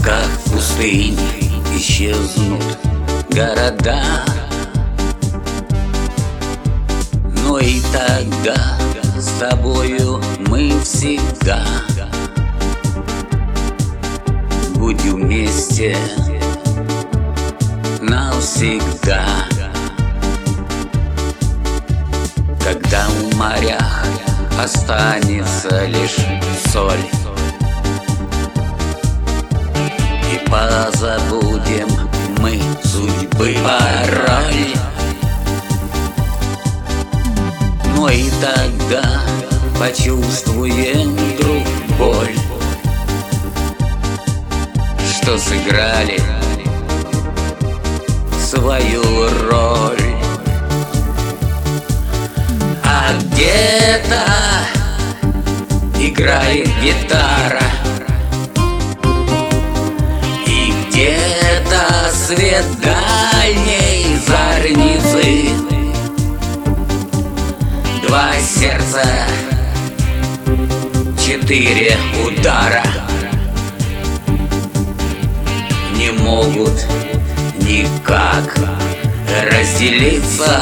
песках пустынь исчезнут города, но и тогда с тобою мы всегда будем вместе навсегда. Когда в морях останется лишь соль, и позабудем мы судьбы пароль, но и тогда почувствуем друг боль, что сыграли свою роль. А где-то играет гитара, и где-то свет дальней зорницы. Два сердца, четыре удара не могут никак разделиться.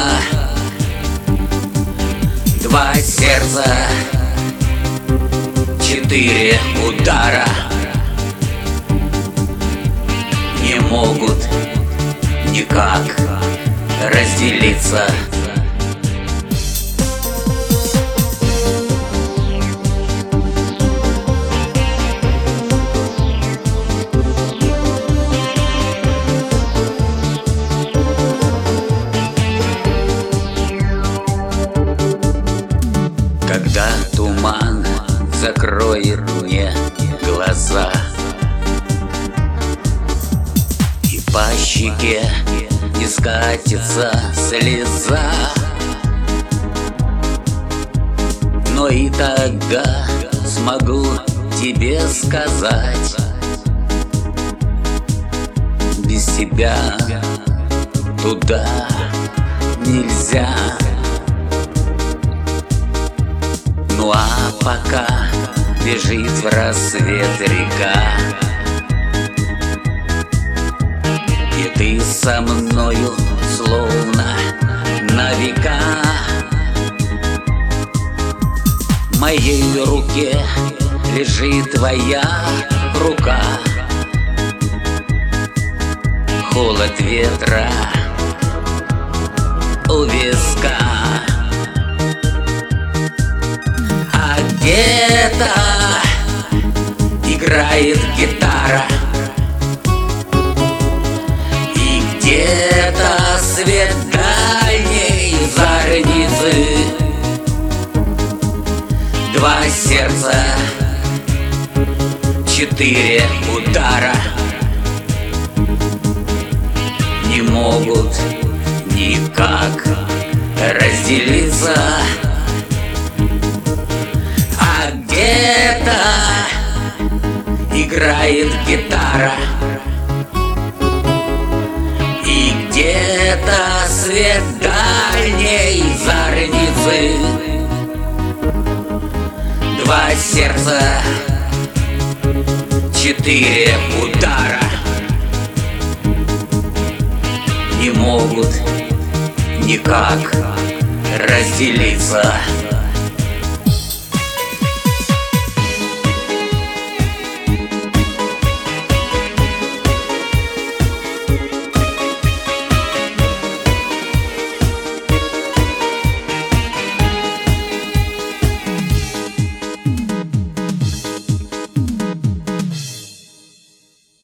Два сердца, четыре удара не могут никак разделиться. Когда туман закроет мне глаза, и по щеке не скатится слеза, но и тогда смогу тебе сказать: без тебя туда нельзя. Ну а пока бежит в рассвет река, и ты со мною словно на века, в моей руке лежит твоя рука. Холод ветра у виска. Где-то играет гитара, и где-то свет дальней зорницы. Два сердца, четыре удара не могут никак разделиться. Где-то играет гитара, и где-то свет дальней зорницы. Два сердца, четыре удара не могут никак разделиться.